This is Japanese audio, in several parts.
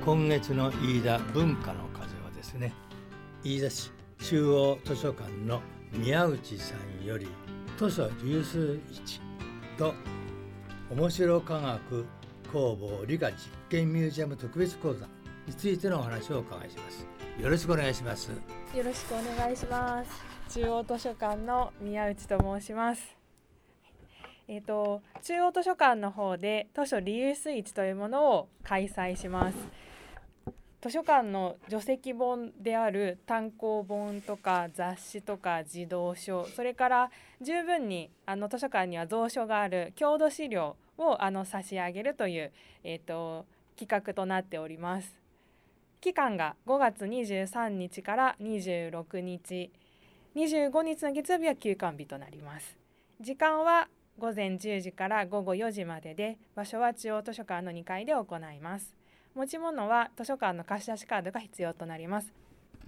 今月の飯田文化の風はですね、飯田市中央図書館の宮内さんより図書流数市と面白科学工房理科実験ミュージアム特別講座についてのお話をお伺いします。よろしくお願いします。 よろしくお願いします。中央図書館の宮内と申します。中央図書館の方で図書リユース市というものを開催します。図書館の書籍本である単行本とか雑誌とか児童書、それから十分に図書館には蔵書がある郷土資料を差し上げるという、企画となっております。期間が5月23日から26日、25日の月曜日は休館日となります。時間は午前10時から午後4時までで、場所は中央図書館の2階で行います。持ち物は図書館の貸し出しカードが必要となります。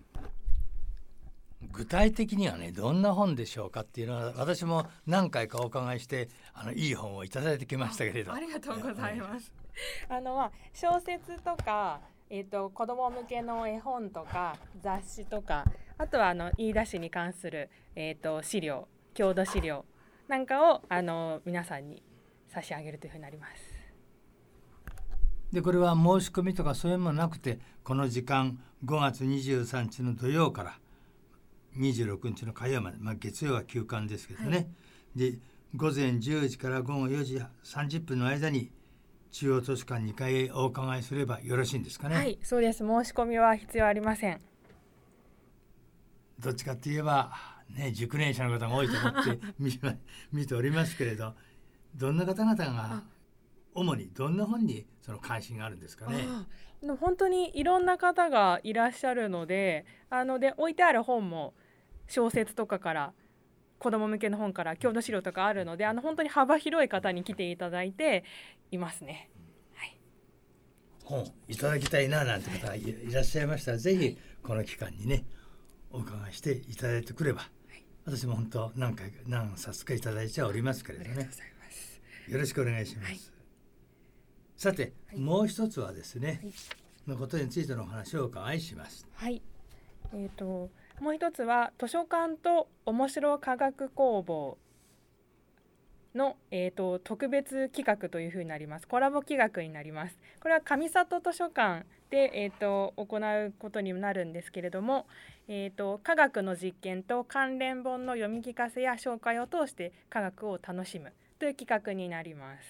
具体的にはね、どんな本でしょうかっていうのは私も何回かお伺いしていい本をいただいてきましたけれど。 ありがとうございます。小説とか、子ども向けの絵本とか雑誌とか、あとは飯田市に関する、資料、郷土資料なんかを皆さんに差し上げるというふうになります。 でこれは申し込みとかそういうのもなくて、この時間5月23日の土曜から26日の火曜まで、月曜は休館ですけどね、で午前10時から午後4時30分の間に中央図書館2階へお伺いすればよろしいんですかね。 はい、そうです。申し込みは必要ありません。 どっちかって言えば、熟練者の方が多いと思って見ておりますけれど、どんな方々が主にどんな本にその関心があるんですかね。 本当にいろんな方がいらっしゃるので、置いてある本も小説とかから子ども向けの本から郷土資料とかあるので、本当に幅広い方に来ていただいていますね。はい、 本いただきたいななんて方がいらっしゃいましたら、ぜひこの期間にねお伺いしていただいてくれば、私も本当何冊かいただいておりますけれどね。ありがとうございます。よろしくお願いします。さて、もう一つはですね、のことについてのお話をお伺いします。 はい。もう一つは図書館と面白科学工房の、特別企画というふうになります。コラボ企画になります。これは上里図書館で、行うことになるんですけれども、科学の実験と関連本の読み聞かせや紹介を通して科学を楽しむという企画になります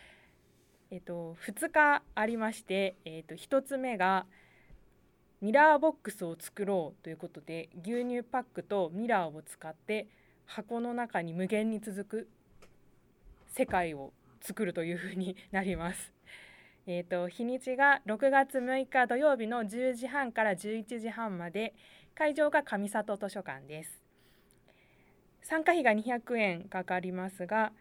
。2日ありまして、1つ目がミラーボックスを作ろうということで、牛乳パックとミラーを使って箱の中に無限に続く世界を作るというふうになります。日にちが6月6日土曜日の10時半から11時半まで、会場が上里図書館です。参加費が200円かかりますが、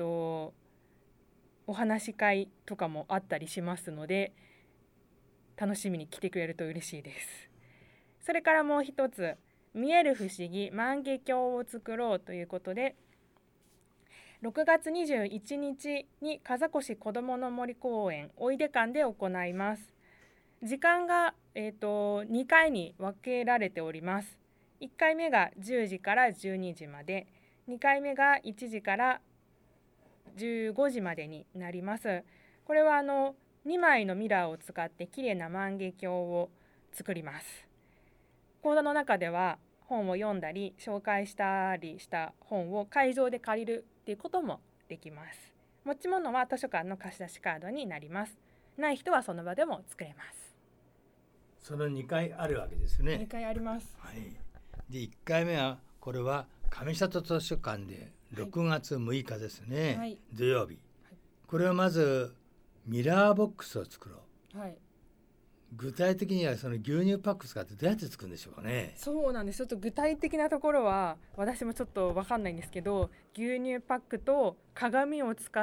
お話し会とかもあったりしますので、楽しみに来てくれると嬉しいです。それからもう一つ、見える不思議万華鏡を作ろうということで、6月21日に風越こどもの森公園おいで館で行います。時間が、2回に分けられております。1回目が10時から12時まで、2回目が1時から15時までになります。これは2枚のミラーを使ってきれいな万華鏡を作ります。講座の中では本を読んだり紹介したりした本を会場で借りるということもできます。持ち物は図書館の貸し出しカードになります。ない人はその場でも作れます。 その2回あるわけですね。 2回あります。 はい。で1回目はこれは上里図書館で6月6日ですね、はい、土曜日、はい、これはまずミラーボックスを作ろう、はい、具体的にはその牛乳パック使ってどうやって作るんでしょうかね。 そうなんです。ちょっと具体的なところは私もちょっと分かんないんですけど、牛乳パックと鏡を使って、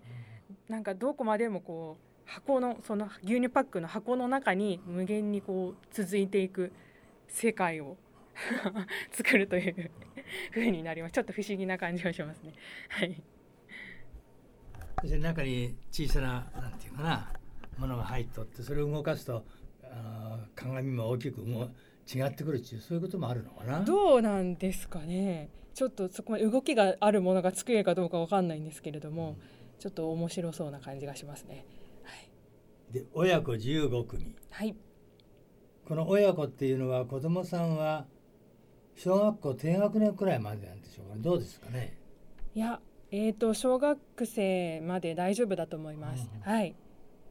なんかどこまでもこう箱のその牛乳パックの箱の中に無限にこう続いていく世界を作るという風になります。ちょっと不思議な感じがしますね。はい。 そして中に小さななんていうかなものが入っとって、それを動かすと鏡も大きく違ってくるっていう、そういうこともあるのかな。 どうなんですかね。ちょっとそこまで動きがあるものが作れるかどうかわかんないんですけれども、ちょっと面白そうな感じがしますね。はい、 で親子15組、 はい、 この親子っていうのは子どもさんは小学校低学年くらいまでなんでしょうかね。どうですかね。 いや、小学生まで大丈夫だと思います。はい。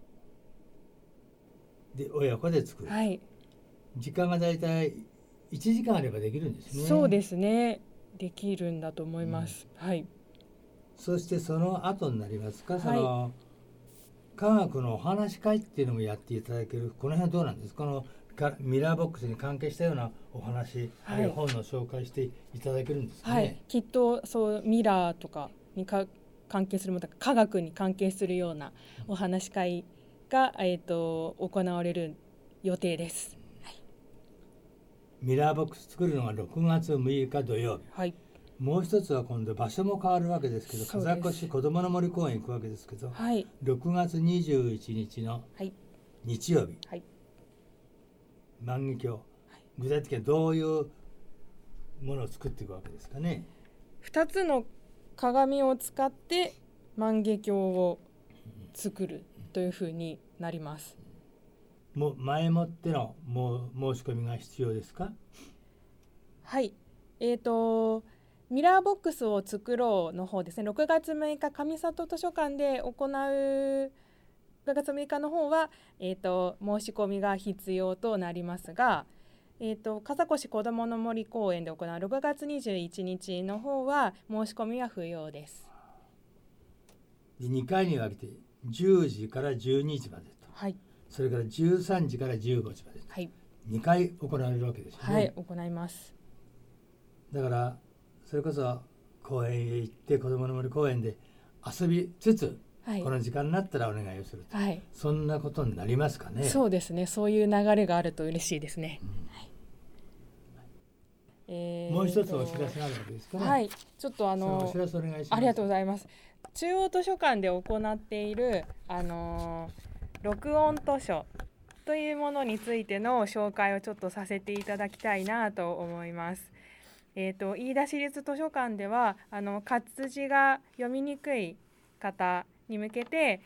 で親子で作る、 はい、 時間がだいたい1時間あればできるんですね。 そうですね。できるんだと思います。はい。 そしてその後になりますか、 はい、 その科学のお話し会っていうのもやっていただける。この辺はどうなんですか。このミラーボックスに関係したようなお話、あるいは本の紹介していただけるんですかね。 はい、きっとそうミラーとかに関係するものとか科学に関係するようなお話し会が、行われる予定です。はい、 ミラーボックス作るのが6月6日土曜日。 はい、 もう一つは今度場所も変わるわけですけど、風越こどもの森公園行くわけですけど、 はい、 6月21日の日曜日、 はい、 万華鏡、具体的にはどういうものを作っていくわけですかね。 2つの鏡を使って万華鏡を作るというふうになります。 もう前もっての申し込みが必要ですか。 はい、ミラーボックスを作ろうの方ですね、6月6日上里図書館で行う6月6日の方は、申し込みが必要となりますが、風越こどもの森公園で行う6月21日の方は申し込みは不要です。 で2回に分けて10時から12時までと、 はい、 それから13時から15時までと、 はい、 2回行われるわけですよね。 はい、行います。 だからそれこそ公園へ行って子どもの森公園で遊びつつ、はい、この時間になったらお願いをすると、はい、そんなことになりますかね。 そうですね、そういう流れがあると嬉しいですね。 もう一つお知らせがあるわけですかね。 はい、ちょっとお知らせお願いします。 ありがとうございます。中央図書館で行っている録音図書というものについての紹介をちょっとさせていただきたいなと思います。飯田市立図書館では活字が読みにくい方に向けて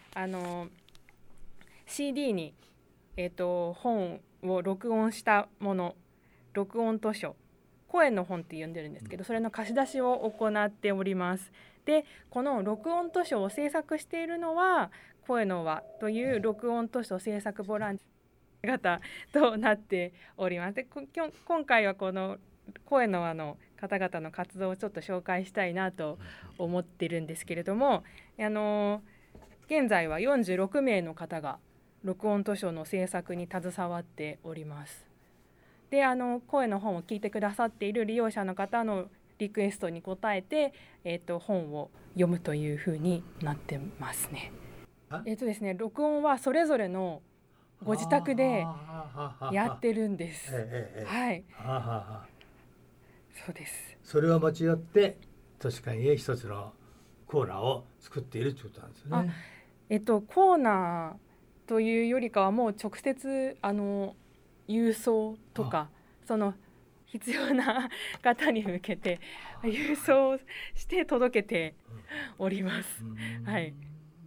CD に、本を録音したもの、録音図書、声の本って呼んでるんですけど、それの貸し出しを行っております。で、この録音図書を制作しているのは声の輪という録音図書制作ボランティア方となっております。で、今回はこの声の輪の方々の活動をちょっと紹介したいなと思ってるんですけれども、現在は46名の方が録音図書の制作に携わっております。で、声の本を聞いてくださっている利用者の方のリクエストに応えて、本を読むというふうになってますね。ですね、録音はそれぞれのご自宅でやってるんです。はい。そうです。 それを持ち寄って図書館へ一つのコーナーを作っているということなんですよね。 コーナーというよりかはもう直接郵送とかその必要な方に向けて郵送して届けております。はい。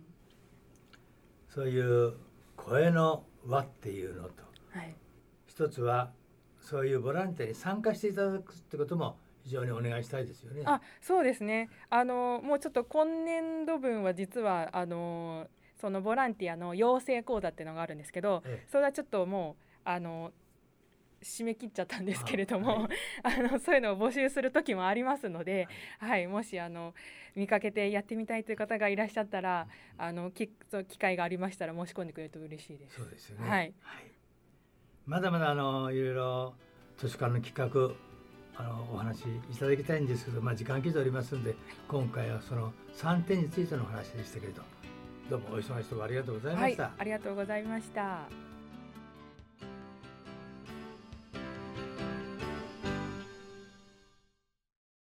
そういう声の輪っていうのと、 はい、 一つはそういうボランティアに参加していただくってことも非常にお願いしたいですよね。 そうですね。もうちょっと今年度分は実はそのボランティアの養成講座っていうのがあるんですけど、それはちょっともう締め切っちゃったんですけれども、そういうのを募集する時もありますので、はい、もし見かけてやってみたいという方がいらっしゃったら機会がありましたら申し込んでくれると嬉しいです。 そうですよね。 はい、 まだまだいろいろ図書館の企画お話しいただきたいんですけど、時間来ておりますので今回はその3点についてのお話でしたけれど、どうもお忙しいところありがとうございました。 はい、ありがとうございました。